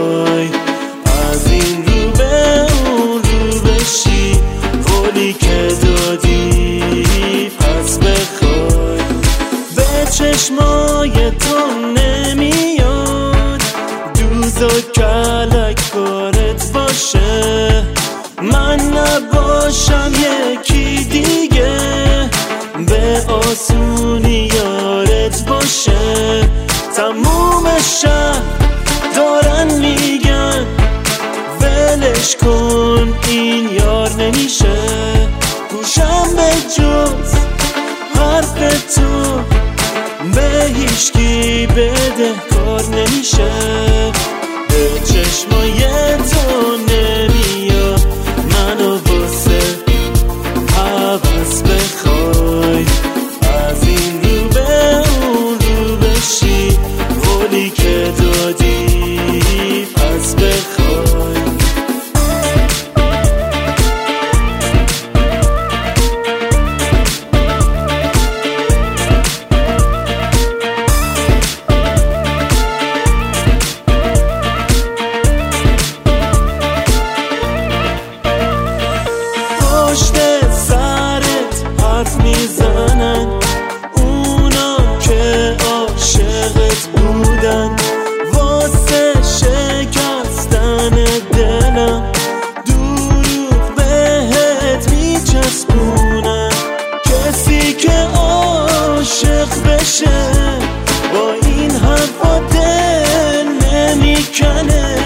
بخوای از این رو به اون رو بشی، قولی که دادی پس بخوای. به چشمای تو نمیاد دوز و کلک کارت باشه، من نباشم یکی دیگه به آسونی یارت باشه. تموم شهر دارن میگن ولش کن این یار نمیشه، گوشم به جز حرف تو به هیچکی بده کار نمیشه. به چشمای تو نمیاد منو واسه حوض بخوای از این رو به اون رو بشی، قولی که دادی پس بخوای. پشت سرت حرف میزنن اونا که عاشقت بودن، واسه شکستن دلم دروغ بهت میچسبونن. کسی که عاشق بشه با این حرفا دل نمیکنه،